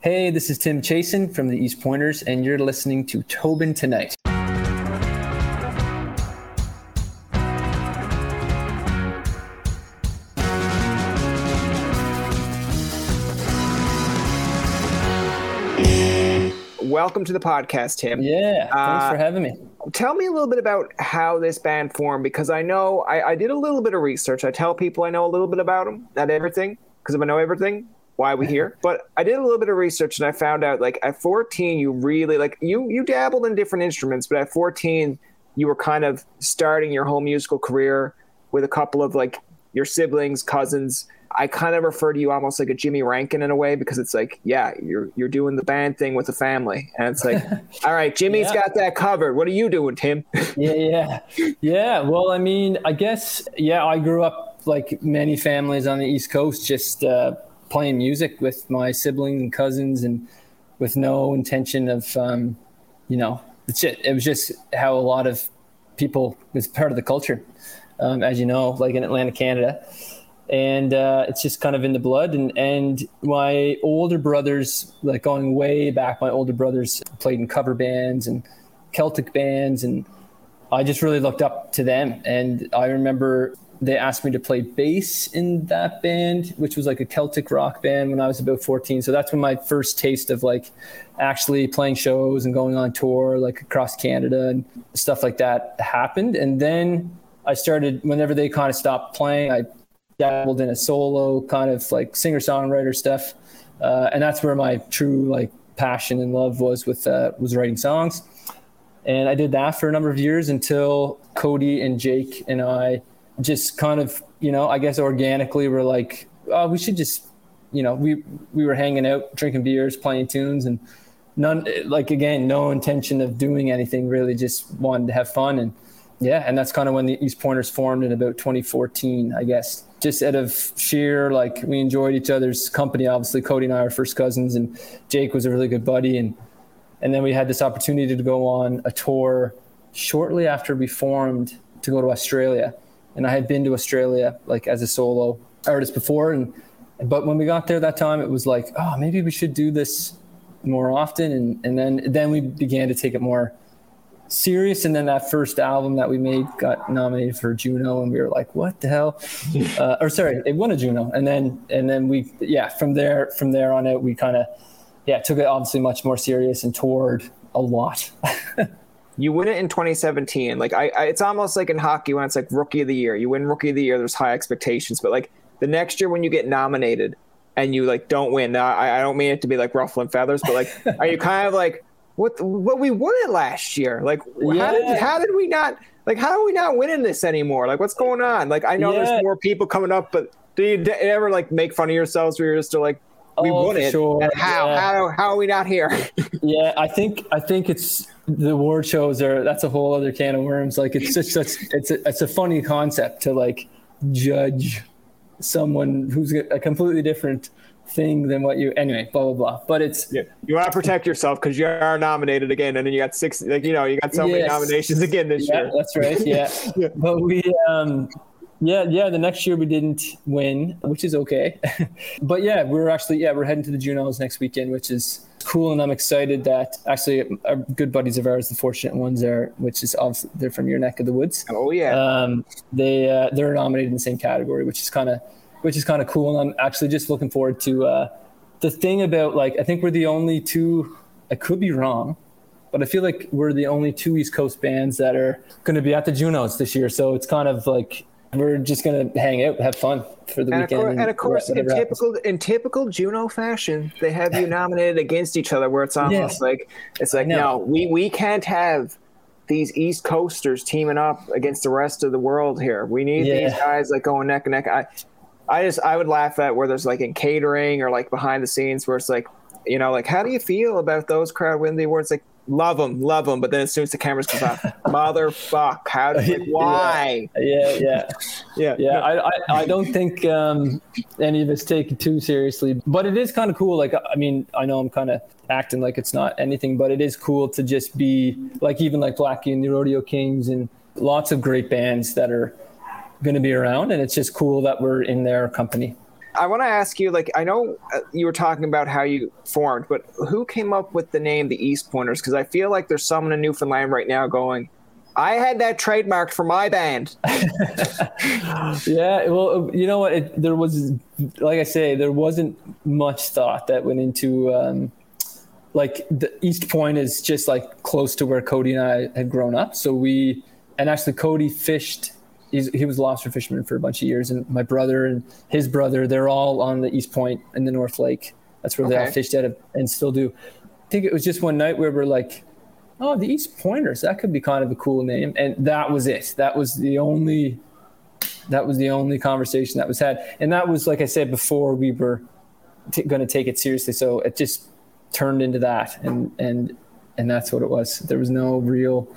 Hey, this is Tim Chasen from the East Pointers, and you're listening to Tobin Tonight. Welcome to the podcast, Tim. Yeah, thanks for having me. Tell me a little bit about how this band formed, because I know I did a little bit of research. I tell people I know a little bit about them, not everything, because if I know everything, why are we here? But I did a little bit of research, and I found out, like, at 14, you really, like, you dabbled in different instruments, but at 14, you were kind of starting your whole musical career with a couple of, like, your siblings, cousins. I kind of refer to you almost like a Jimmy Rankin in a way, because it's like, yeah, you're doing the band thing with the family. And it's like, all right, Jimmy's got that covered. What are you doing, Tim? Yeah. Well, I mean, I guess, I grew up like many families on the East Coast, just playing music with my siblings and cousins, and with no intention of, it was just how a lot of people, it's part of the culture, as you know, like in Atlantic, Canada. And it's just kind of in the blood. And my older brothers, like going way back, my older brothers played in cover bands and Celtic bands. And I just really looked up to them. And I remember they asked me to play bass in that band, which was like a Celtic rock band, when I was about 14. So that's when my first taste of like actually playing shows and going on tour, like across Canada and stuff like that happened. And then I started, whenever they kind of stopped playing, I dabbled in a solo kind of like singer-songwriter stuff. And that's where my true like passion and love was writing songs. And I did that for a number of years until Cody and Jake and I just kind of, I guess organically were like, oh, we should just, we were hanging out, drinking beers, playing tunes, and no intention of doing anything, really just wanted to have fun. And that's kind of when the East Pointers formed in about 2014, I guess. Just out of sheer, like, we enjoyed each other's company. Obviously, Cody and I were first cousins, and Jake was a really good buddy. And then we had this opportunity to go on a tour shortly after we formed to go to Australia. And I had been to Australia, like, as a solo artist before. But when we got there that time, it was like, oh, maybe we should do this more often. And then we began to take it more serious. And then that first album that we made got nominated for Juno, and we were like, what the hell? It won a Juno. And then we, from there on out, we kind of, took it obviously much more serious and toured a lot. You win it in 2017. Like, it's almost like in hockey when it's like Rookie of the Year. You win Rookie of the Year, there's high expectations. But like the next year when you get nominated and you like don't win, now I don't mean it to be like ruffling feathers, but like, are you kind of like, what we won it last year? Like, how did we not winning this anymore? Like, what's going on? Like, I know there's more people coming up, but do you ever like make fun of yourselves where you're just like, we won it? Sure. And how are we not here? I think it's the award shows that's a whole other can of worms. Like, it's a funny concept to like judge someone who's a completely different thing than what you, anyway, blah, blah, blah. But it's, you want to protect yourself because you are nominated again. And then you got six, like, you got so many nominations again this year. That's right. Yeah. But we, the next year we didn't win, which is okay. But we're heading to the Junos next weekend, which is cool. And I'm excited that actually our good buddies of ours, the Fortunate Ones, which is obviously they're from your neck of the woods. Oh yeah. They're nominated in the same category, which is kind of cool. And I'm actually just looking forward to the thing about, like, I think we're the only two, I could be wrong, but I feel like we're the only two East Coast bands that are going to be at the Junos this year. So it's kind of like, we're just going to hang out, have fun for the weekend. And of course, in typical Juno fashion, they have you nominated against each other, where it's almost like, it's like, no, we can't have these East Coasters teaming up against the rest of the world here. We need these guys like going neck and neck. I would laugh at where there's like in catering or like behind the scenes where it's like, like, how do you feel about those crowd winning the awards? Like, love them. But then as soon as the cameras come off, motherfuck, why? I don't think any of us take it too seriously, but it is kind of cool. Like, I mean, I know I'm kind of acting like it's not anything, but it is cool to just be like, even like Blackie and the Rodeo Kings and lots of great bands that are going to be around, and it's just cool that we're in their company. I want to ask you, like, I know you were talking about how you formed, but who came up with the name the East Pointers? Because I feel like there's someone in Newfoundland right now going, I had that trademarked for my band. Yeah, well, you know what? There was, like I say, there wasn't much thought that went into, like, the East Point is just like close to where Cody and I had grown up. So and actually Cody fished. He was a lobster fisherman for a bunch of years, and my brother and his brother, they're all on the East Point in the North Lake. That's where they all fished out of and still do. I think it was just one night where we're like, oh, the East Pointers, that could be kind of a cool name. And that was it. That was the only conversation that was had. And that was, like I said, before we were going to take it seriously. So it just turned into that. And that's what it was. There was no real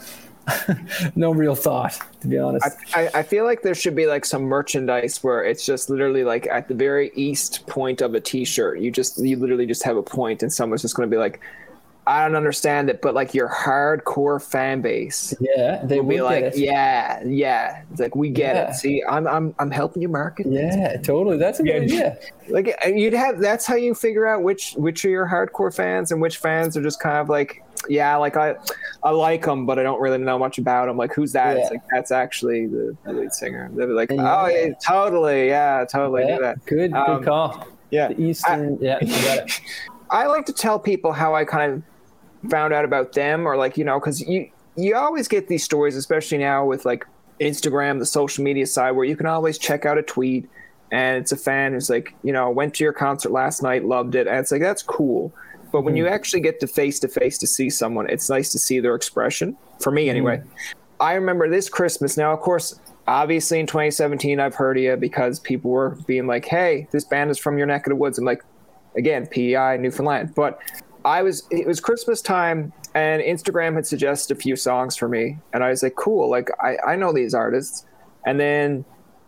thought, to be honest. I feel like there should be like some merchandise where it's just literally like at the very east point of a t-shirt. You literally just have a point and someone's just going to be like, I don't understand it, but like your hardcore fan base, they will be like, yeah. It's like, we get it. See, I'm helping you market. Yeah, totally. That's a good idea. Like that's how you figure out which are your hardcore fans and which fans are just kind of like, yeah, like I like them, but I don't really know much about them. Like, who's that? Yeah. It's like, that's actually the lead singer. They'll be like, oh, yeah, totally. Yeah, totally. Do that. Good call. Yeah. The Eastern. You got it. I like to tell people how I kind of found out about them, or like, you know, because you always get these stories, especially now with like Instagram, the social media side, where you can always check out a tweet and it's a fan who's like, you know, went to your concert last night, loved it, and it's like, that's cool. But when you actually get to face to see someone, it's nice to see their expression, for me anyway. I remember this Christmas. Now, of course, obviously in 2017 I've heard of you because people were being like, hey, this band is from your neck of the woods. I'm like, again, PEI, Newfoundland. But it was Christmas time, and Instagram had suggested a few songs for me, and I was like, cool, like I know these artists. And then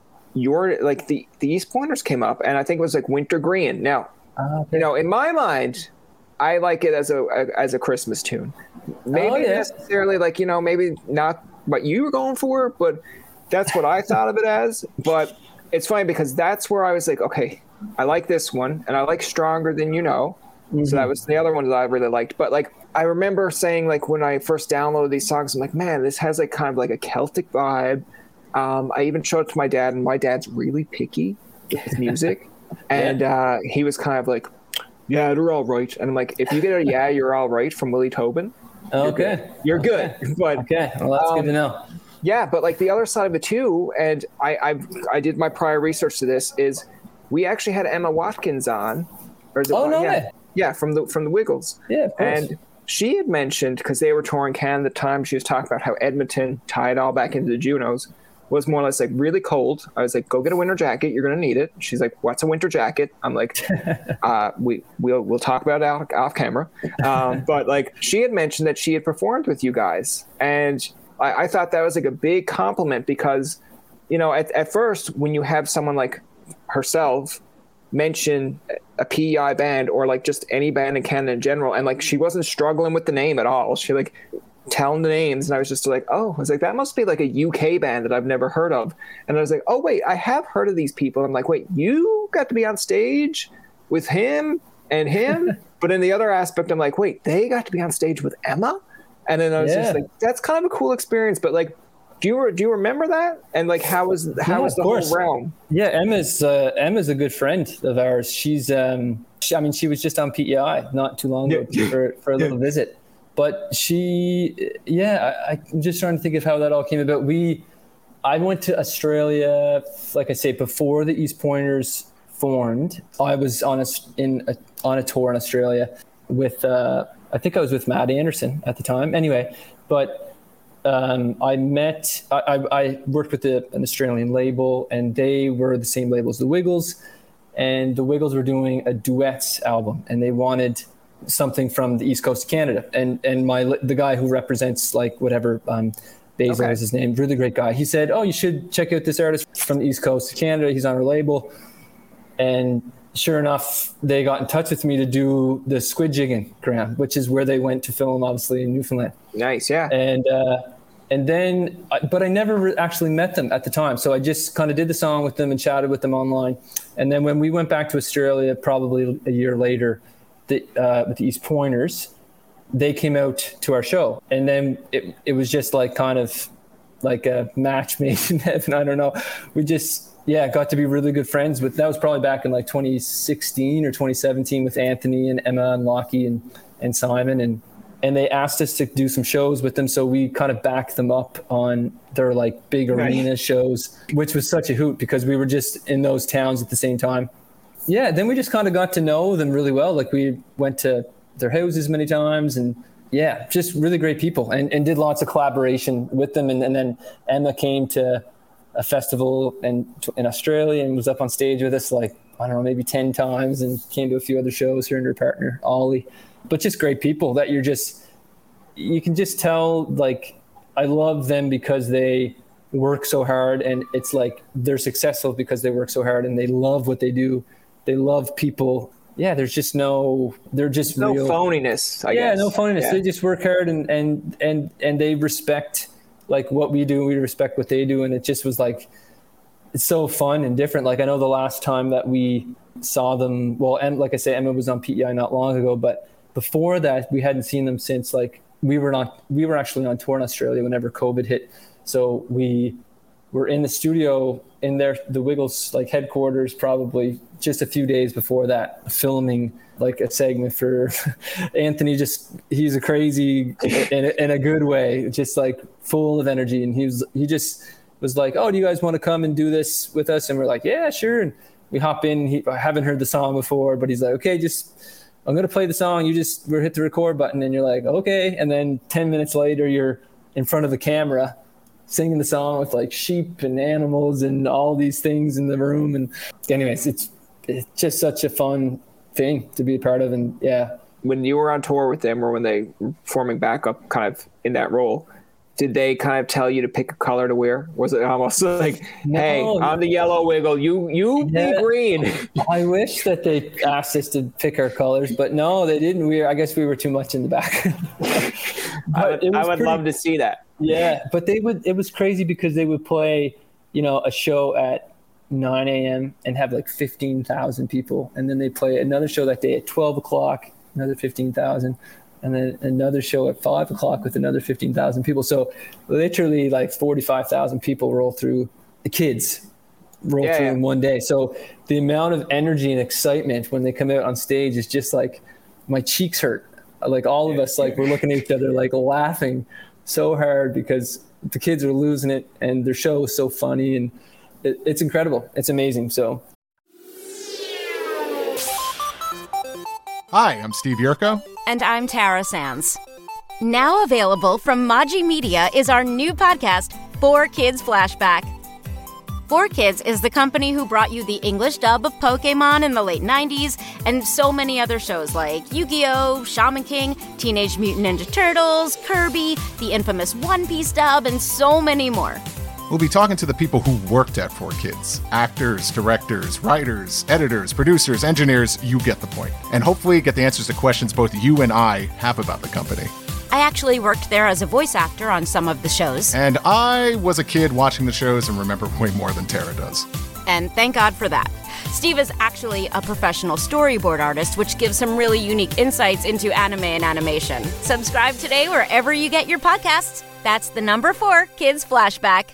like the East Pointers came up, and I think it was like Wintergreen. Now, you know, in my mind, I like it as a Christmas tune. Maybe necessarily, like, you know, maybe not what you were going for, but that's what I thought of it as. But it's funny because that's where I was like, okay, I like this one, and I like Stronger Than You Know. So that was the other one that I really liked. But like, I remember saying, like, when I first downloaded these songs, I'm like, man, this has like kind of like a Celtic vibe. I even showed it to my dad, and my dad's really picky with his music. And he was kind of like, yeah, they're all right. And I'm like, if you get a yeah, you're all right from Willie Tobin, you're good. But okay, well, that's good to know. Yeah, but like the other side of it too, and I did my prior research to this, is we actually had Emma Watkins on. Or is it way. Yeah, from the Wiggles. Yeah, of course. And she had mentioned, because they were touring Canada at the time, she was talking about how Edmonton, tied all back into the Junos, was more or less like really cold. I was like, go get a winter jacket. You're going to need it. She's like, what's a winter jacket? I'm like, we'll talk about it off camera. But like, she had mentioned that she had performed with you guys. And I thought that was like a big compliment because, you know, at first when you have someone like herself mention a PEI band or like just any band in Canada in general, and like she wasn't struggling with the name at all. She like telling the names, and I was just like, oh, I was like, that must be like a UK band that I've never heard of. And I was like, oh wait, I have heard of these people. I'm like, wait, you got to be on stage with him and him? But in the other aspect, I'm like, wait, they got to be on stage with Emma? And then I was just like, that's kind of a cool experience. But like, do you remember that? And like, how was the whole realm? Yeah, Emma's a good friend of ours. She's she was just on PEI not too long ago for a little visit. But I'm just trying to think of how that all came about. I went to Australia, like I say, before the East Pointers formed. I was on a tour in Australia with I think I was with Matt Anderson at the time. Anyway, but I worked with an Australian label, and they were the same label as the Wiggles, and the Wiggles were doing a duets album, and they wanted something from the East Coast of Canada. And the guy who represents like whatever, Basil is his name, really great guy. He said, oh, you should check out this artist from the East Coast of Canada. He's on our label. And sure enough, they got in touch with me to do the Squid Jigging, Graham, which is where they went to film, obviously, in Newfoundland. Nice, yeah. And then, but I never actually met them at the time. So I just kind of did the song with them and chatted with them online. And then when we went back to Australia, probably a year later, with the East Pointers, they came out to our show. And then it was just like kind of like a match made in heaven. I don't know. We just, got to be really good friends with, that was probably back in like 2016 or 2017 with Anthony and Emma and Lockie and Simon. And they asked us to do some shows with them. So we kind of backed them up on their like big arena shows, which was such a hoot because we were just in those towns at the same time. Yeah. Then we just kind of got to know them really well. Like we went to their houses many times and just really great people and did lots of collaboration with them. And then Emma came to a festival in Australia and was up on stage with us like, I don't know, maybe 10 times and came to a few other shows, her and her partner, Ollie. But just great people that you can just tell, like, I love them because they work so hard and it's like they're successful because they work so hard and they love what they do. They love people. Yeah, they're just real. Phoniness, I guess. No phoniness. Yeah. They just work hard and they respect like what we do. We respect what they do. And it just was like, it's so fun and different. Like I know the last time that we saw them, well, and like I say, Emma was on PEI not long ago, but before that, we hadn't seen them since like we were actually on tour in Australia whenever COVID hit. So we were in the studio in the Wiggles like headquarters, probably just a few days before that, filming like a segment for Anthony. He's a crazy in a good way, just like full of energy. And he just was like, "Oh, do you guys want to come and do this with us?" And we're like, "Yeah, sure." And we hop in. I haven't heard the song before, but he's like, "Okay, I'm going to play the song. We'll hit the record button." And you're like, okay. And then 10 minutes later, you're in front of the camera singing the song with like sheep and animals and all these things in the room. And anyways, it's just such a fun thing to be a part of. And yeah. When you were on tour with them or when they were forming back up kind of in that role, did they kind of tell you to pick a color to wear? Was it almost like, hey, I'm the yellow Wiggle, you be green? I wish that they asked us to pick our colors, but no, they didn't. I guess we were too much in the back. I would love to see that. Yeah, but it was crazy because they would play, a show at 9 a.m. and have like 15,000 people. And then they play another show that day at 12 o'clock, another 15,000. And then another show at 5 o'clock with another 15,000 people. So literally like 45,000 people roll through in one day. So the amount of energy and excitement when they come out on stage is just like, my cheeks hurt. Like all of us, like we're looking at each other, like laughing so hard because the kids are losing it and their show is so funny and it's incredible. It's amazing. So. Hi, I'm Steve Yerko. And I'm Tara Sands. Now available from Maji Media is our new podcast, 4Kids Flashback. 4Kids is the company who brought you the English dub of Pokemon in the late 90s and so many other shows like Yu-Gi-Oh!, Shaman King, Teenage Mutant Ninja Turtles, Kirby, the infamous One Piece dub, and so many more. We'll be talking to the people who worked at 4Kids. Actors, directors, writers, editors, producers, engineers, you get the point. And hopefully get the answers to questions both you and I have about the company. I actually worked there as a voice actor on some of the shows. And I was a kid watching the shows and remember way more than Tara does. And thank God for that. Steve is actually a professional storyboard artist, which gives some really unique insights into anime and animation. Subscribe today wherever you get your podcasts. That's the number 4 Kids Flashback.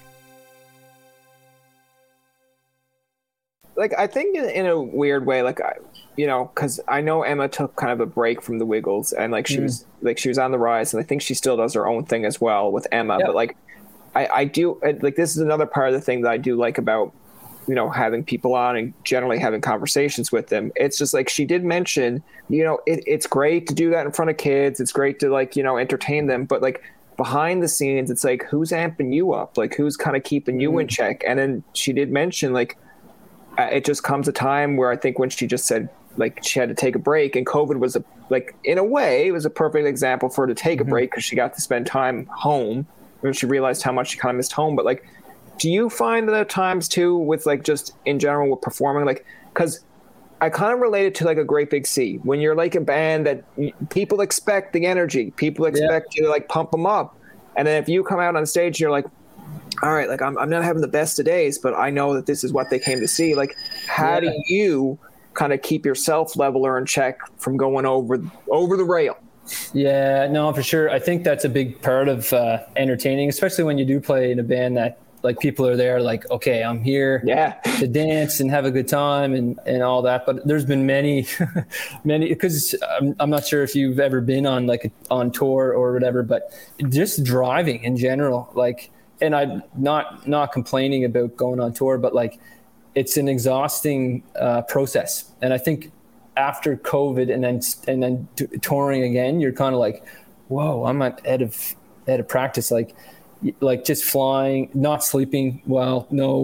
Like, I think in a weird way, like, because I know Emma took kind of a break from the Wiggles and like she was on the rise, and I think she still does her own thing as well with Emma. Yep. But like, I do like, this is another part of the thing that I do like about, having people on and generally having conversations with them. It's just like, she did mention, it's great to do that in front of kids. It's great to like, entertain them. But like behind the scenes, it's like, who's amping you up? Like, who's kind of keeping you in check? And then she did mention like, it just comes a time where I think when she just said like she had to take a break, and COVID was in a way, it was a perfect example for her to take a break because she got to spend time home when she realized how much she kind of missed home. But like, do you find that at times too with like just in general with performing, like, because I kind of relate it to like a Great Big Sea when you're like a band that people expect the energy, people expect you to like pump them up. And then if you come out on stage, you're like, all right, like I'm not having the best of days, but I know that this is what they came to see. Like, how do you kind of keep yourself level or in check from going over the rail? Yeah, no, for sure. I think that's a big part of entertaining, especially when you do play in a band that like people are there like, okay, I'm here to dance and have a good time and all that. But there's been many, because I'm not sure if you've ever been on tour or whatever, but just driving in general, like, and I'm not complaining about going on tour, but like it's an exhausting process. And I think after COVID and then touring again, you're kind of like, whoa, I'm out of practice. Like just flying, not sleeping well, no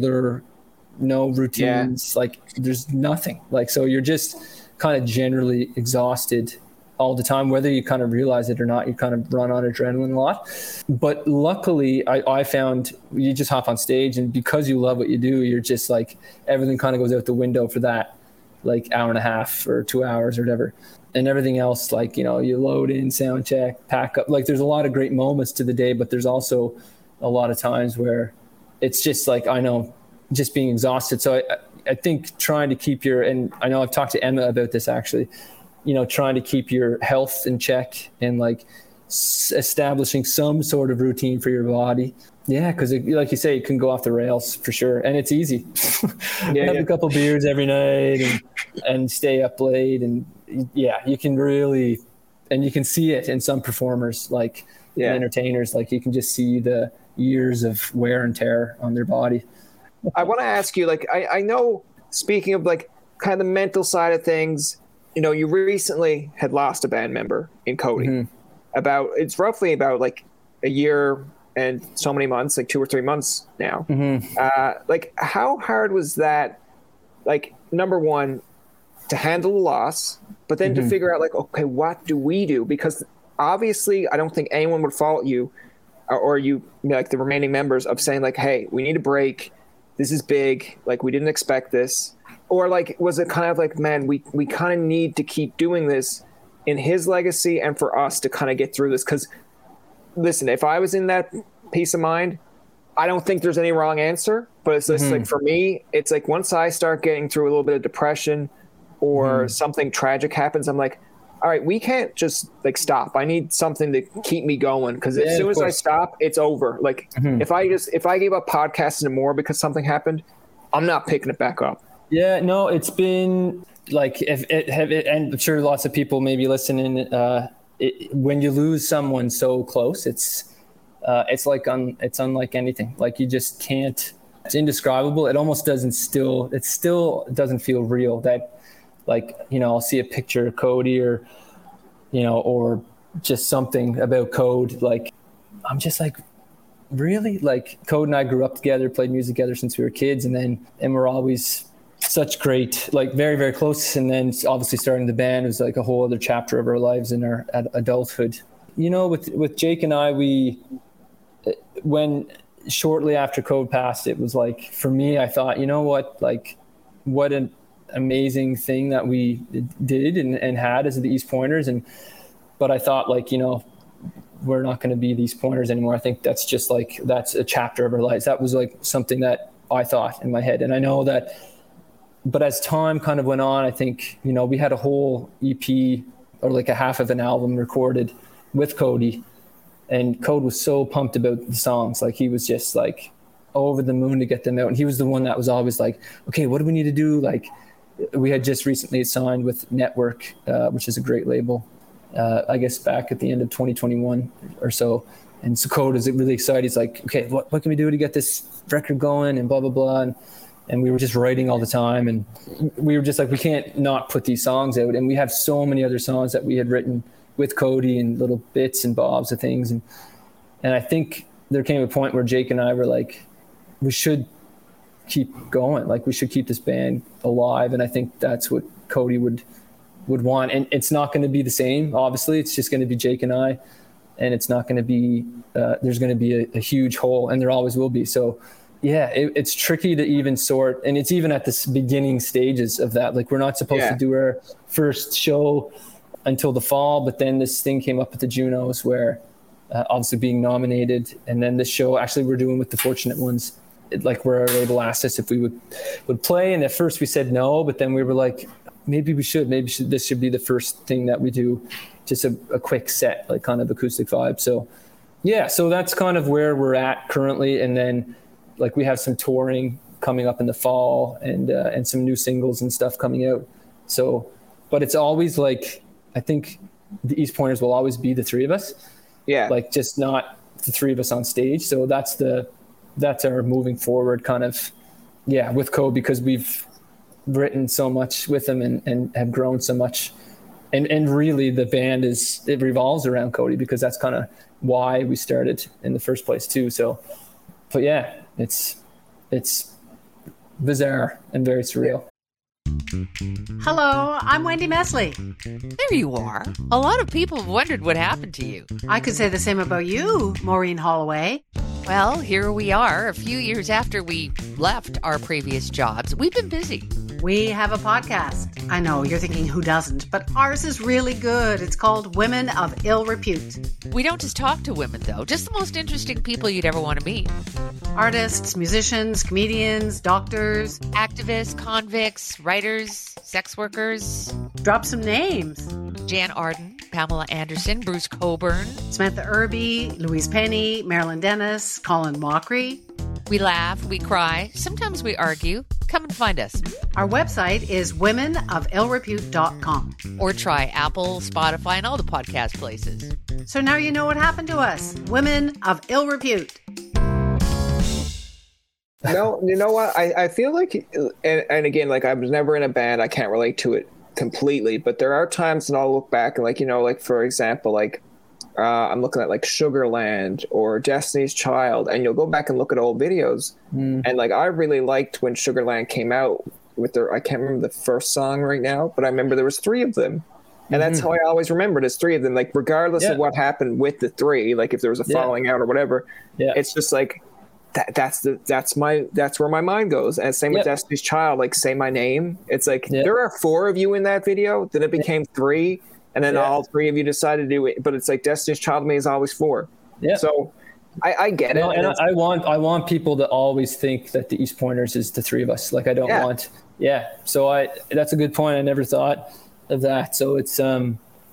routines, like there's nothing. Like, so you're just kind of generally exhausted all the time, whether you kind of realize it or not. You kind of run on adrenaline a lot. But luckily I found you just hop on stage, and because you love what you do, you're just like, everything kind of goes out the window for that like hour and a half or 2 hours or whatever. And everything else, like, you know, you load in, sound check, pack up. Like there's a lot of great moments to the day, but there's also a lot of times where it's just like, I know, just being exhausted. So I think trying to keep and I know I've talked to Emma about this actually, you know, trying to keep your health in check and like establishing some sort of routine for your body. Yeah, because like you say, it can go off the rails for sure, and it's easy. Have a couple beers every night and stay up late, and you can really, and you can see it in some performers, like entertainers, like you can just see the years of wear and tear on their body. I want to ask you, like, I know, speaking of like kind of the mental side of things, you know, you recently had lost a band member in Cody. Mm-hmm. It's roughly about like a year and so many months, like 2 or 3 months now. Mm-hmm. Like, how hard was that? Like, number one, to handle the loss, but then to figure out like, okay, what do we do? Because obviously I don't think anyone would fault you or you like the remaining members of saying like, hey, we need a break. This is big. Like, we didn't expect this. Or like, was it kind of like, man, we kind of need to keep doing this in his legacy and for us to kind of get through this? Because listen, if I was in that peace of mind, I don't think there's any wrong answer, but it's just like, for me, it's like once I start getting through a little bit of depression or something tragic happens, I'm like, all right, we can't just like stop. I need something to keep me going. Because as soon as I stop, it's over. Like if I gave up podcasting and more because something happened, I'm not picking it back up. Yeah, no, it's been like, and I'm sure lots of people maybe listening, when you lose someone so close, it's unlike anything. Like, you just can't, it's indescribable. It still doesn't feel real. That, like, you know, I'll see a picture of Cody or, you know, or just something about Code. Like, I'm just like, really? Like, Code and I grew up together, played music together since we were kids. And we're always such great, like very, very close. And then obviously starting the band was like a whole other chapter of our lives in our adulthood. You know, with Jake and I, when shortly after Code passed, it was like, for me, I thought, you know what, like, what an amazing thing that we did and had as the East Pointers. But I thought, like, you know, we're not going to be these Pointers anymore. I think that's just like, that's a chapter of our lives. That was like something that I thought in my head. And I know that, but as time kind of went on, I think, you know, we had a whole EP or like a half of an album recorded with Cody, and Code was so pumped about the songs. Like, he was just like over the moon to get them out. And he was the one that was always like, okay, what do we need to do? Like, we had just recently signed with Network, which is a great label, I guess back at the end of 2021 or so. And so Code is really excited. He's like, okay, what can we do to get this record going and blah, blah, blah. And we were just writing all the time. And we were just like, we can't not put these songs out. And we have so many other songs that we had written with Cody and little bits and bobs of things. And I think there came a point where Jake and I were like, we should keep going. Like, we should keep this band alive. And I think that's what Cody would want. And it's not going to be the same. Obviously, it's just going to be Jake and I, and it's not going to be, there's going to be a huge hole, and there always will be. So yeah, it's tricky to even sort. And it's even at the beginning stages of that. Like, we're not supposed to do our first show until the fall, but then this thing came up at the Junos where obviously being nominated. And then the show actually we're doing with the Fortunate Ones, where our label asked us if we would play. And at first we said no, but then we were like, maybe we should. This should be the first thing that we do, just a quick set, like kind of acoustic vibe. So yeah, so that's kind of where we're at currently. And then like we have some touring coming up in the fall and some new singles and stuff coming out. So, but it's always like, I think the East Pointers will always be the three of us. Yeah. Like just not the three of us on stage. So that's our moving forward kind of, with Code, because we've written so much with them and have grown so much. And really the band it revolves around Cody, because that's kind of why we started in the first place too. So, but yeah, it's bizarre and very surreal. Hello, I'm Wendy Mesley. There you are. A lot of people have wondered what happened to you. I could say the same about you, Maureen Holloway. Well, here we are, a few years after we left our previous jobs. We've been busy. We have a podcast. I know, you're thinking who doesn't, but ours is really good. It's called Women of Ill Repute. We don't just talk to women, though, just the most interesting people you'd ever want to meet. Artists, musicians, comedians, doctors, activists, convicts, writers, sex workers. Drop some names. Jan Arden, Pamela Anderson, Bruce Coburn, Samantha Irby, Louise Penny, Marilyn Dennis, Colin Mockery. We laugh, we cry, sometimes we argue. Come and find us. Our website is womenofillrepute.com. Or try Apple, Spotify, and all the podcast places. So now you know what happened to us. Women of Ill Repute. No, you know what? I feel like, and again, like I was never in a band. I can't relate to it completely, but there are times when I'll look back and like for example, I'm looking at like Sugarland or Destiny's Child, and you'll go back and look at old videos. And like, I really liked when Sugarland came out with I can't remember the first song right now, but I remember there was 3 of them. And that's how I always remembered, is 3 of them, like regardless of what happened with the 3, like if there was a falling out or whatever, it's just like, that's where my mind goes. And same with Destiny's Child, like Say My Name. It's like, there are 4 of you in that video, then it became 3. And then all 3 of you decided to do it, but it's like Destiny's Child to me is always 4. Yeah. So I get it. And I want people to always think that the East Pointers is the 3 of us. Like I don't want. Yeah. So that's a good point. I never thought of that. So it's and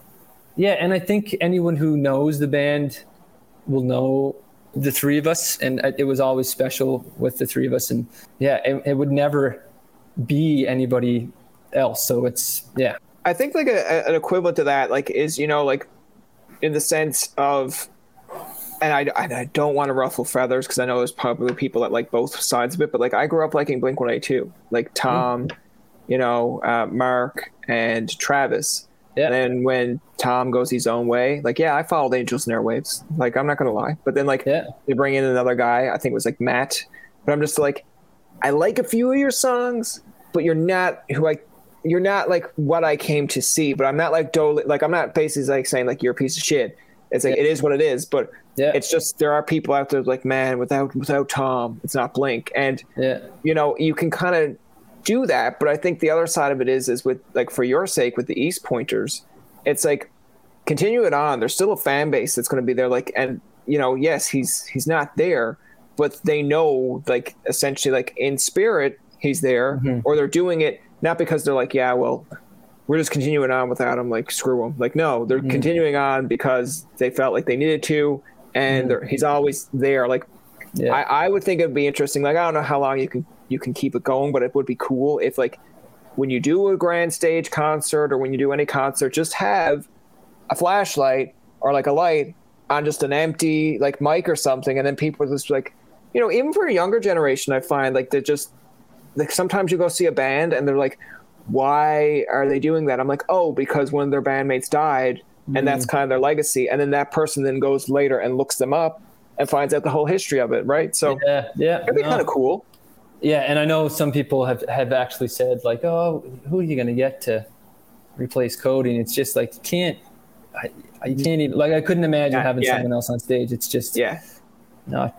I think anyone who knows the band will know the 3 of us, and it was always special with the 3 of us, and it would never be anybody else. So it's I think like an equivalent to that, like, is, like in the sense of, and I don't want to ruffle feathers because I know there's probably people that like both sides of it, but like I grew up liking Blink-182, like Tom, Mark and Travis. Yeah. And then when Tom goes his own way, like, I followed Angels and Airwaves. Like, I'm not going to lie. But then like they bring in another guy, I think it was like Matt, but I'm just like, I like a few of your songs, but you're not like what I came to see, but I'm not like I'm not basically like saying like you're a piece of shit. It's like, it is what it is, but it's just, there are people out there like, man, without Tom, it's not Blink. And, you can kind of do that. But I think the other side of it is with like, for your sake, with the East Pointers, it's like, continue it on. There's still a fan base that's going to be there. Like, and yes, he's not there, but they know, like, essentially, like in spirit, he's there, or they're doing it not because they're like, we're just continuing on without him, like, screw him. Like, no, they're continuing on because they felt like they needed to, and he's always there. Like, I would think it'd be interesting. Like, I don't know how long you can keep it going, but it would be cool if, like, when you do a grand stage concert or when you do any concert, just have a flashlight or like a light on just an empty like mic or something, and then people just like, even for a younger generation, I find like they're just like, sometimes you go see a band and they're like, why are they doing that? I'm like, oh, because one of their bandmates died, and that's kind of their legacy. And then that person then goes later and looks them up and finds out the whole history of it, right? So it'd be kind of cool. Yeah, and I know some people have actually said like, oh, who are you going to get to replace Cody? And it's just like, you can't even, like, I couldn't imagine having someone else on stage. It's just not,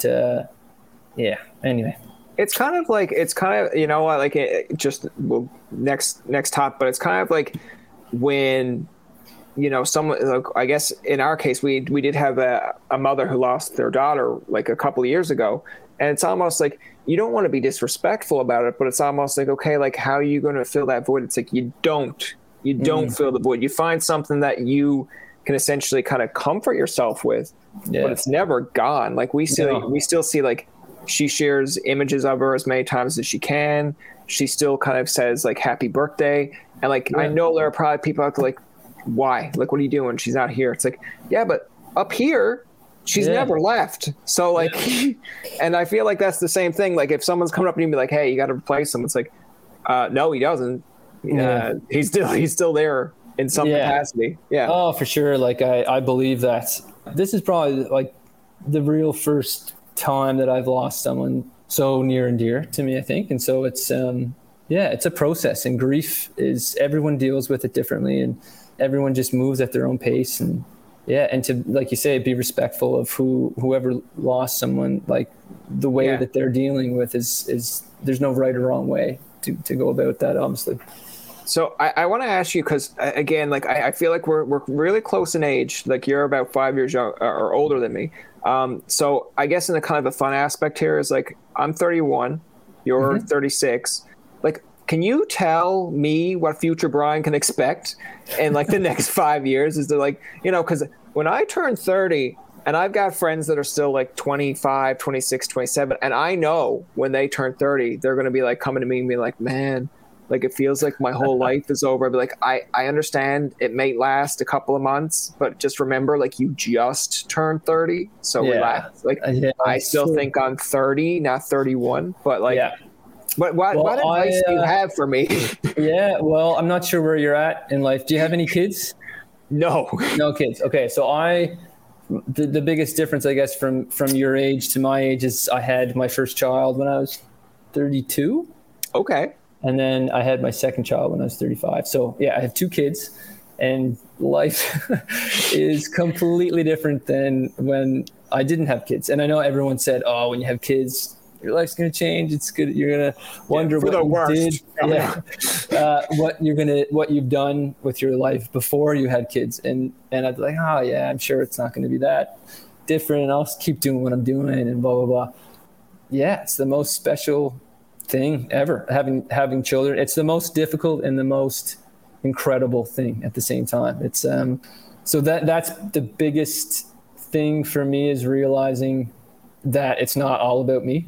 anyway. It's kind of like, like it just next top, but it's kind of like when someone, like, I guess in our case, we did have a mother who lost their daughter like a couple of years ago. And it's almost like you don't want to be disrespectful about it, but it's almost like, okay, like how are you going to fill that void? It's like you don't fill the void. You find something that you can essentially kind of comfort yourself with, but it's never gone. Like we still see, like, she shares images of her as many times as she can. She still kind of says like happy birthday. And like, I know there are probably people out there like, why? Like, what are you doing? She's not here. It's like, yeah, but up here, she's never left. So like, and I feel like that's the same thing. Like if someone's coming up to you and be like, hey, you got to replace him. It's like, no, he doesn't. He's still there in some capacity. Yeah. Oh, for sure. Like I believe that this is probably like the real first time that I've lost someone so near and dear to me, I think. And so it's, it's a process, and grief is, everyone deals with it differently, and everyone just moves at their own pace. And and to, like you say, be respectful of whoever lost someone, like the way that they're dealing with is there's no right or wrong way to go about that, obviously. So I want to ask you, because again, like I feel like we're really close in age. Like you're about 5 years young or older than me. So I guess in the kind of a fun aspect here is like, I'm 31, you're 36. Like, can you tell me what future Brian can expect in like the next 5 years? Is there like, because when I turn 30, and I've got friends that are still like 25, 26, 27, and I know when they turn 30, they're going to be like coming to me and be like, man, like it feels like my whole life is over. I'd be like, I understand it may last a couple of months, but just remember, like, you just turned 30, so relax. Like I still think I'm 30, not 31, but like, but what advice do you have for me? Well, I'm not sure where you're at in life. Do you have any kids? No kids. Okay, so the biggest difference, I guess, from your age to my age is I had my first child when I was 32. Okay. And then I had my second child when I was 35. So I have 2 kids, and life is completely different than when I didn't have kids. And I know everyone said, oh, when you have kids, your life's going to change. It's good. You're going to wonder what you did, what you've done with your life before you had kids. And I'd be like, oh yeah, I'm sure it's not going to be that different. I'll keep doing what I'm doing and blah, blah, blah. Yeah. It's the most special thing ever, having children. It's the most difficult and the most incredible thing at the same time. It's so that's the biggest thing for me, is realizing that it's not all about me.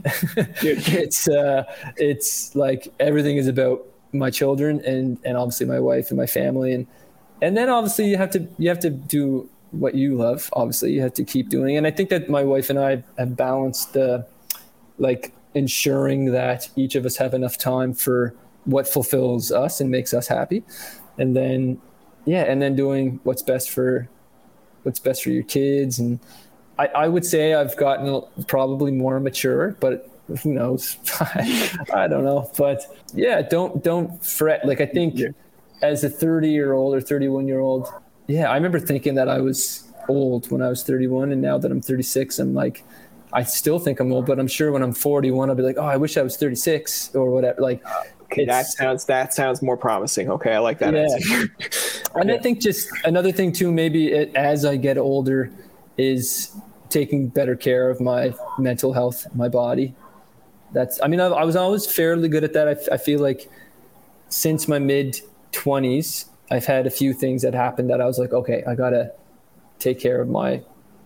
It's like everything is about my children and obviously my wife and my family, and then obviously you have to do what you love. Obviously you have to keep doing, and I think that my wife and I have balanced like ensuring that each of us have enough time for what fulfills us and makes us happy, and then doing what's best for your kids. And I would say I've gotten probably more mature, but who knows? I don't know. But don't fret. Like I think as a 30-year-old or 31-year-old, I remember thinking that I was old when I was 31, and now that I'm 36, I'm like, I still think I'm old, but I'm sure when I'm 41, I'll be like, oh, I wish I was 36 or whatever. Like, okay, that sounds more promising. Okay, I like that answer. And I think just another thing too, maybe as I get older, is taking better care of my mental health, my body. I was always fairly good at that. I feel like since my mid-20s, I've had a few things that happened that I was like, okay, I gotta take care of my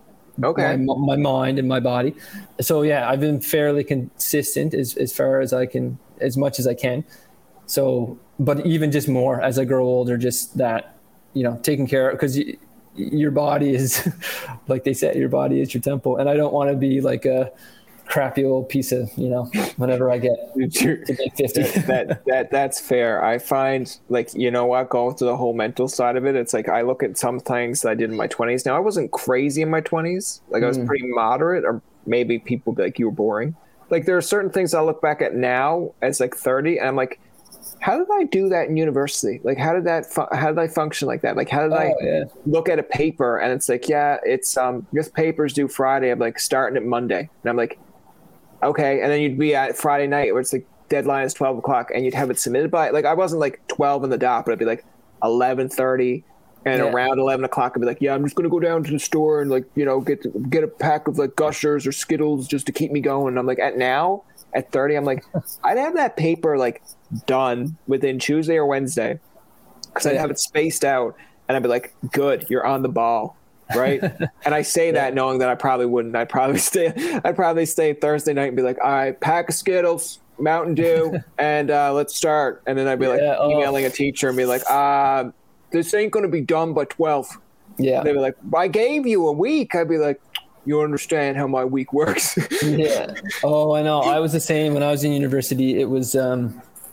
mind and my body. So I've been fairly consistent as far as I can, as much as I can. So, but even just more as I grow older, just that, taking care of, because your body is, like they said, your body is your temple. And I don't want to be like a crappy old piece of, whenever I get to make 50. That's fair. I find, like, going to the whole mental side of it, it's like I look at some things that I did in my 20s. Now, I wasn't crazy in my 20s. Like, I was pretty moderate, or maybe people would be like, you were boring. Like, there are certain things I look back at now as like 30, and I'm like, how did I do that in university? Like, how did I function like that? Like, how did I look at a paper and it's like, it's this paper's due Friday. I'm like, starting at Monday, and I'm like, okay. And then you'd be at Friday night where it's like deadline is 12 o'clock, and you'd have it submitted by, like, I wasn't like 12 on the dot, but it'd be like 11:30, And around 11 o'clock, I'd be like, yeah, I'm just going to go down to the store and like, you know, get a pack of like Gushers or Skittles just to keep me going. And I'm like, at 30, I'm like, I'd have that paper like done within Tuesday or Wednesday because I'd have it spaced out and I'd be like, good, you're on the ball. Right. And I say that knowing that I probably wouldn't. I'd probably stay Thursday night and be like, all right, pack of Skittles, Mountain Dew, and let's start. And then I'd be like emailing a teacher and be like, this ain't going to be done by 12. Yeah. And they'd be like, I gave you a week. I'd be like, you understand how my week works. Yeah. Oh, I know. I was the same when I was in university. It was I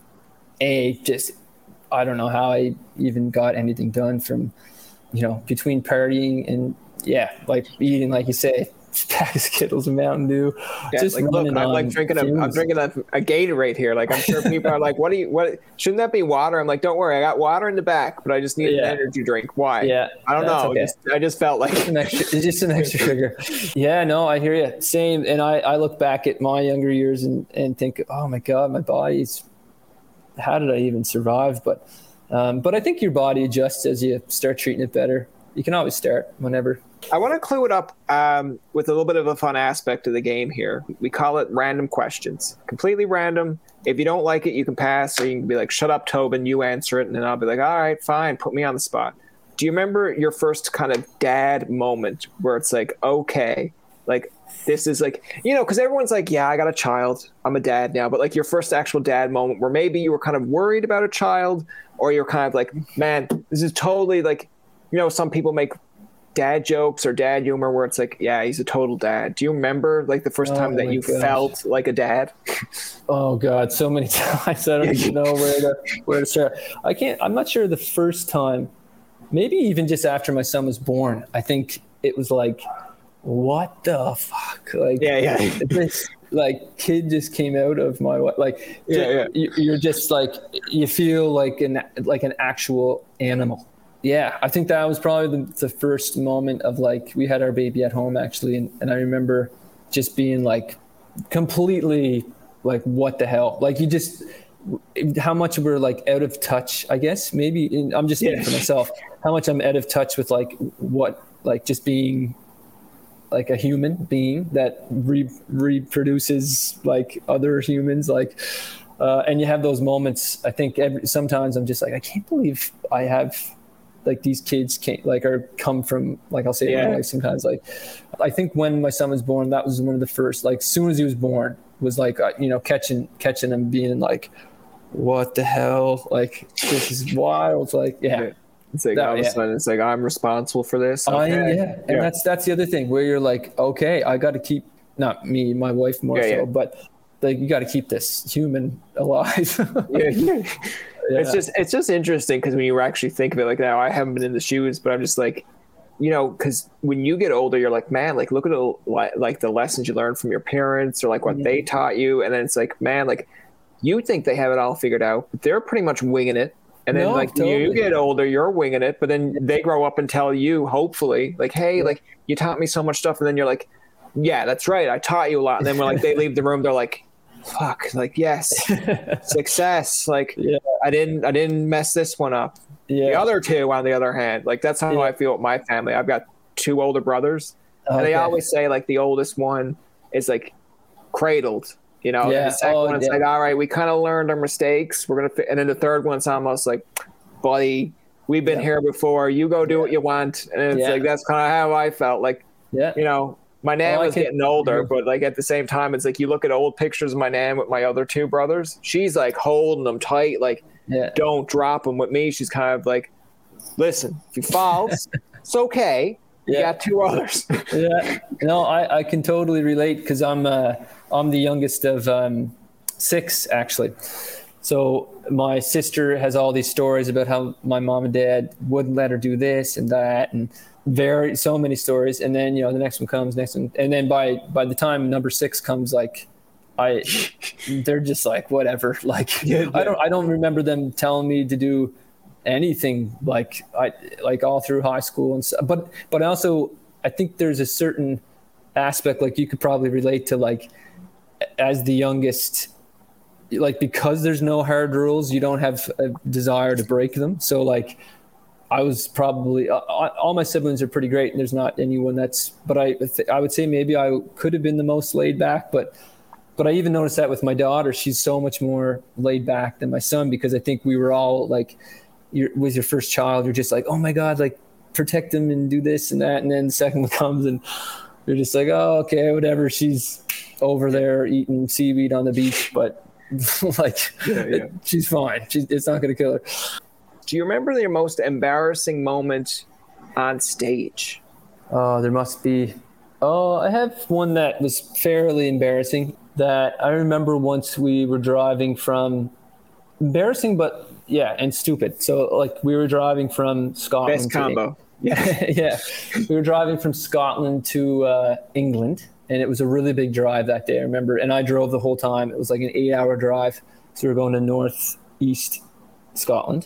don't know how I even got anything done from, you know, between partying and like eating, like you say, pack of Skittles and Mountain Dew. Yeah, just like, look, I'm like drinking a Gatorade here. Like, I'm sure people are like, what shouldn't that be water? I'm like, don't worry, I got water in the back, but I just need an energy drink. Why? Yeah. I don't know. Okay. I just felt like it's just some extra sugar. Yeah, no, I hear you. Same. And I look back at my younger years and think, oh my God, my body's, how did I even survive? But I think your body adjusts as you start treating it better. You can always start whenever. I want to clue it up with a little bit of a fun aspect of the game here. We call it random questions. Completely random. If you don't like it, you can pass, or you can be like, shut up, Tobin, you answer it. And then I'll be like, all right, fine, put me on the spot. Do you remember your first kind of dad moment where it's like, okay, like this is like, you know, because everyone's like, yeah, I got a child. I'm a dad now. But like your first actual dad moment where maybe you were kind of worried about a child, or you're kind of like, man, this is totally like, you know, some people make dad jokes or dad humor where it's like, yeah, he's a total dad. Do you remember like the first time that you felt like a dad? Oh God, so many times. I don't even know where to start. I'm not sure the first time, maybe even just after my son was born. I think it was like, what the fuck? Like, this like kid just came out of my, like, you're just like, you feel like an actual animal. Yeah, I think that was probably the first moment of like, we had our baby at home actually. And I remember just being like completely like, what the hell? Like you just, how much we're like out of touch, I guess, maybe I'm just speaking for myself, how much I'm out of touch with like what, like just being like a human being that reproduces like other humans, like, and you have those moments. I think sometimes I'm just like, I can't believe I have like these kids come from, like I'll say my life sometimes. Like I think when my son was born, that was one of the first, like as soon as he was born, was like you know, catching him being like, what the hell, like this is wild. Like it's like all of a sudden it's like, I'm responsible for this. Okay. And that's the other thing where you're like, okay, I got to keep, not me, my wife more so, but like you got to keep this human alive. It's just interesting because when you actually think of it like now, I haven't been in the shoes, but I'm just like, you know, because when you get older, you're like, man, like look at the lessons you learned from your parents or like what they taught you, and then it's like, man, like you think they have it all figured out, but they're pretty much winging it. And then you get older, you're winging it, but then they grow up and tell you, hopefully, like, hey, like you taught me so much stuff, and then you're like, yeah, that's right, I taught you a lot, and then when like they leave the room, they're like, fuck, like yes, success, like I didn't mess this one up. The other two, on the other hand, like that's how I feel with my family. I've got two older brothers, and they always say like the oldest one is like cradled, you know. And the second one, it's like, all right, we kind of learned our mistakes. We're gonna, and then the third one's almost like, buddy, we've been here before. You go do what you want, and it's like that's kind of how I felt. Like, you know. My nan was getting older, but like at the same time, it's like you look at old pictures of my nan with my other two brothers. She's like holding them tight, like don't drop them. With me, she's kind of like, listen, if you fall, it's okay. You got two others. No, I can totally relate because I'm the youngest of 6 actually. So my sister has all these stories about how my mom and dad wouldn't let her do this and that, and so many stories. And then, you know, the next one comes, and then by the time number 6 comes, like they're just like, whatever. Like I don't remember them telling me to do anything like all through high school and stuff. But also I think there's a certain aspect, like you could probably relate to, like as the youngest, like because there's no hard rules, you don't have a desire to break them. So like I was probably all my siblings are pretty great, and there's not anyone but I would say maybe I could have been the most laid back, but I even noticed that with my daughter. She's so much more laid back than my son, because I think we were all like, with your first child, you're just like, oh my God, like protect him and do this and that. And then the second one comes and you're just like, oh, okay, whatever. She's over there eating seaweed on the beach, but like she's fine. It's not going to kill her. Do you remember your most embarrassing moment on stage? Oh, there must be. Oh, I have one that was fairly embarrassing. That I remember once we were driving from, embarrassing, but yeah, and stupid. So like we were driving from Scotland. Best combo. Yeah. We were driving from Scotland to England, and it was a really big drive that day, I remember. And I drove the whole time. It was like an 8-hour drive. So we were going to northeast Scotland,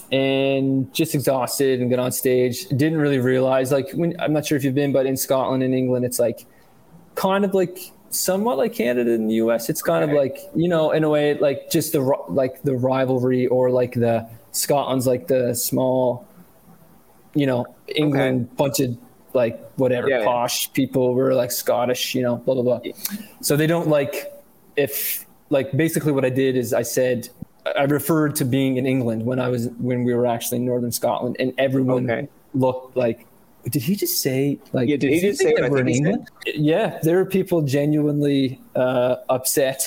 and just exhausted and got on stage. Didn't really realize, like, I'm not sure if you've been, but in Scotland and England, it's like kind of like somewhat like Canada and the US. It's kind of like, you know, in a way, like just the rivalry, or like the Scotland's like the small, you know, England bunch of like whatever posh people were like Scottish, you know, blah blah blah. So they don't like, if like, basically what I did is I said I referred to being in England when we were actually in northern Scotland, and everyone looked like, did he just say, like, did he just say that we're in England? Yeah, there were people genuinely upset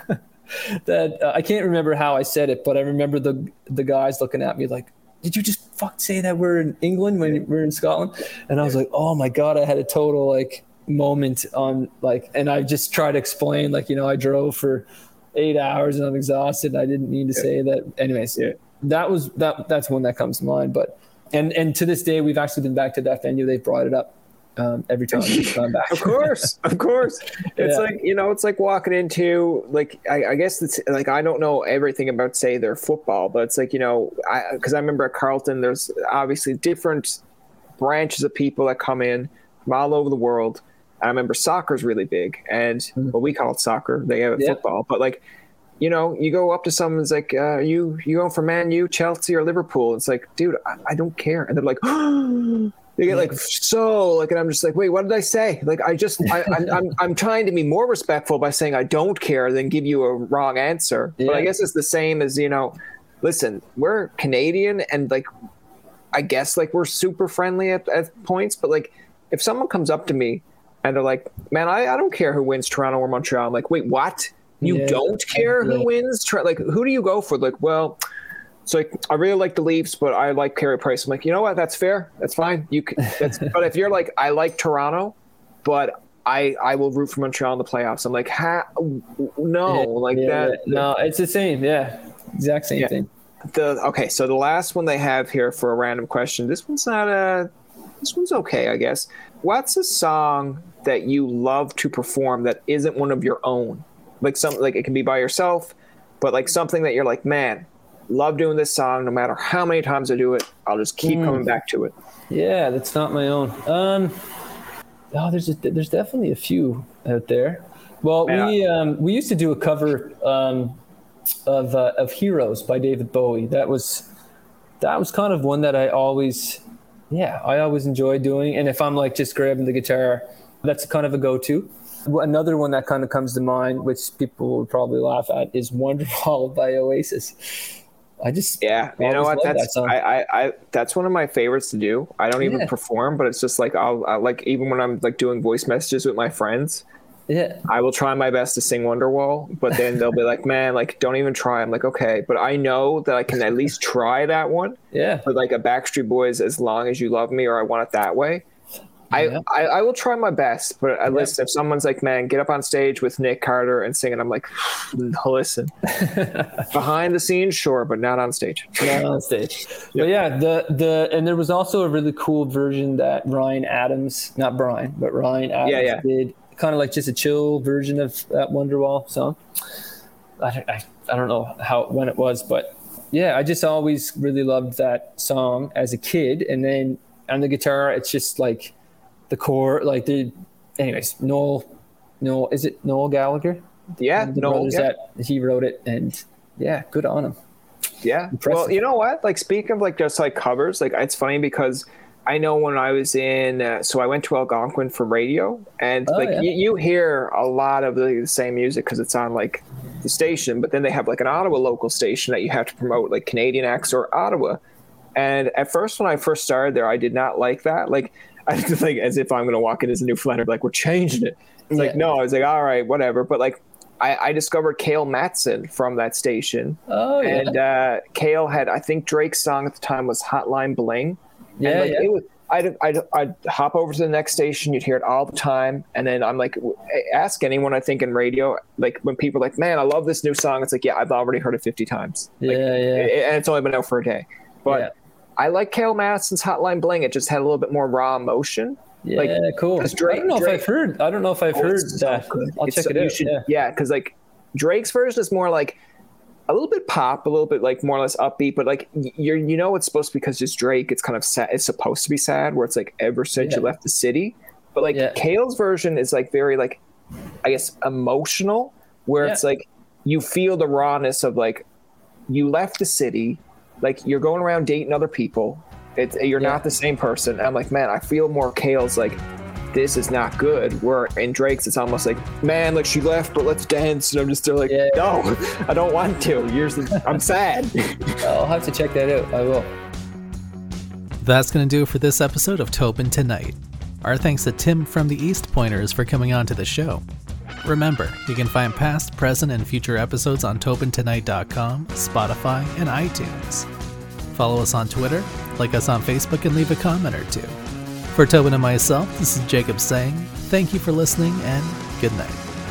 that I can't remember how I said it, but I remember the guys looking at me like, did you just say that we're in England when we're in Scotland? And I was like, oh my God, I had a total like moment on like, and I just tried to explain, like, you know, I drove for 8 hours and I'm exhausted. And I didn't mean to say that. Anyways, that's one that comes to mind. But and to this day, we've actually been back to that venue. They've brought it up every time we've gone back. Of course. It's like, you know, it's like walking into, like, I guess it's like, I don't know everything about, say, their football, but it's like, you know, because I remember at Carleton, there's obviously different branches of people that come in from all over the world. I remember soccer's really big, and well, we call it soccer. They have football, but like, you know, you go up to someone's like, you going for Man U, Chelsea, or Liverpool? It's like, dude, I don't care. And they're like, they get like, so like, and I'm just like, wait, what did I say? Like, I'm trying to be more respectful by saying I don't care than give you a wrong answer. Yeah. But I guess it's the same as, you know, listen, we're Canadian, and like, I guess like we're super friendly at points, but like, if someone comes up to me and they're like, man, I don't care who wins, Toronto or Montreal. I'm like, wait, what? You don't care who wins? Like, who do you go for? Like, well, it's like, I really like the Leafs, but I like Carey Price. I'm like, you know what? That's fair. That's fine. But if you're like, I like Toronto, but I will root for Montreal in the playoffs. I'm like, No, it's the same. Yeah, exact same thing. Okay, so the last one they have here for a random question. This one's okay, I guess. What's a song that you love to perform that isn't one of your own? Like something, like it can be by yourself, but like something that you're like, man, love doing this song. No matter how many times I do it, I'll just keep coming back to it. Yeah, that's not my own. There's definitely a few out there. Well, we used to do a cover of Heroes by David Bowie. That was kind of one that I always enjoy doing. And if I'm like just grabbing the guitar, that's kind of a go-to. Another one that kind of comes to mind, which people would probably laugh at, is Wonderwall by Oasis. I just you know what, that's one of my favorites to do. I don't even perform, but it's just like I'll like, even when I'm like doing voice messages with my friends, I will try my best to sing Wonderwall, but then they'll be like, man, like, don't even try. I'm like, okay, but I know that I can at least try that one. But like a Backstreet Boys, As Long As You Love Me, or I Want It That Way. I will try my best, but at least if someone's like, man, get up on stage with Nick Carter and sing it, I'm like, listen, behind the scenes, sure, but not on stage. Not on stage. But yeah, and there was also a really cool version that Ryan Adams did, kind of like just a chill version of that Wonderwall song. I don't know when it was, but yeah, I just always really loved that song as a kid. And then on the guitar, it's just like the core, like anyways, Noel, is it Noel Gallagher? Yeah, Noel, that he wrote it, and yeah, good on him. Yeah. Impressive. Well, you know what? Like, speaking of like just like covers, like it's funny because I know when I was in, so I went to Algonquin for radio, and you hear a lot of the same music because it's on like the station, but then they have like an Ottawa local station that you have to promote, like Canadian acts or Ottawa. And at first, when I first started there, I did not like that. Like, I was like, as if I'm going to walk in as a new Newfoundlander, like, we're changing it. It's like, no, I was like, all right, whatever. But like, I discovered Kale Matson from that station. Oh, yeah. And Kale had, I think Drake's song at the time was Hotline Bling. Yeah, and like, yeah. It was, I'd hop over to the next station. You'd hear it all the time. And then I'm like, ask anyone, I think, in radio, like when people are like, man, I love this new song. It's like, yeah, I've already heard it 50 times. Like, and it's only been out for a day. But I like Kale Matson's Hotline Bling. It just had a little bit more raw emotion. Yeah, like, cool. I don't know if I've heard that. I'll check it out. Yeah, because like Drake's version is more like a little bit pop, a little bit like more or less upbeat, but like you know it's supposed to be because it's Drake. It's kind of sad. It's supposed to be sad, where it's like ever since you left the city. But like Kale's version is like very like, I guess, emotional, where it's like you feel the rawness of like you left the city, like you're going around dating other people. You're not the same person. And I'm like, man, I feel more Kale's like, this is not good. Where in Drake's, it's almost like, man, like she left, but let's dance. And I'm just still like, no, I don't want to. I'm sad. I'll have to check that out. I will. That's going to do it for this episode of Tobin Tonight. Our thanks to Tim from the East Pointers for coming on to the show. Remember, you can find past, present, and future episodes on TobinTonight.com, Spotify, and iTunes. Follow us on Twitter, like us on Facebook, and leave a comment or two. For Tobin and myself, this is Jacob saying thank you for listening and good night.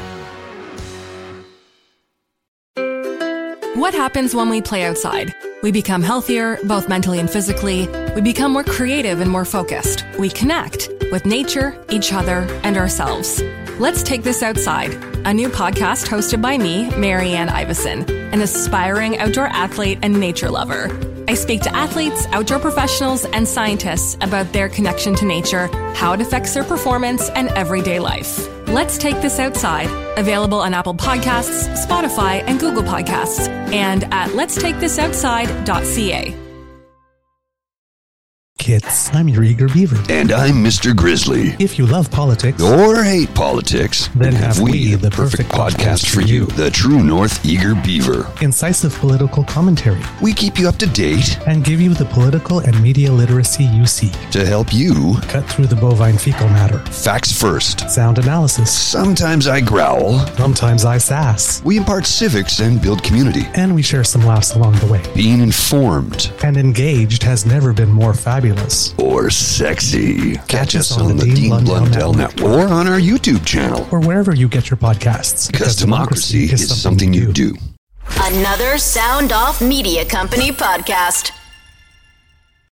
What happens when we play outside? We become healthier, both mentally and physically. We become more creative and more focused. We connect with nature, each other, and ourselves. Let's Take This Outside, a new podcast hosted by me, Marianne Iveson, an aspiring outdoor athlete and nature lover. I speak to athletes, outdoor professionals, and scientists about their connection to nature, how it affects their performance, and everyday life. Let's Take This Outside, available on Apple Podcasts, Spotify, and Google Podcasts, and at letstakethisoutside.ca. Kids, I'm your eager beaver. And I'm Mr. Grizzly. If you love politics or hate politics, then have we the perfect podcast for you. The True North Eager Beaver. Incisive political commentary. We keep you up to date and give you the political and media literacy you seek to help you cut through the bovine fecal matter. Facts first. Sound analysis. Sometimes I growl. Sometimes I sass. We impart civics and build community. And we share some laughs along the way. Being informed and engaged has never been more fabulous. Or sexy. Catch us on the Dean Blundell Network. Or on our YouTube channel. Or wherever you get your podcasts. Because democracy is something you do. Another Sound Off Media Company podcast.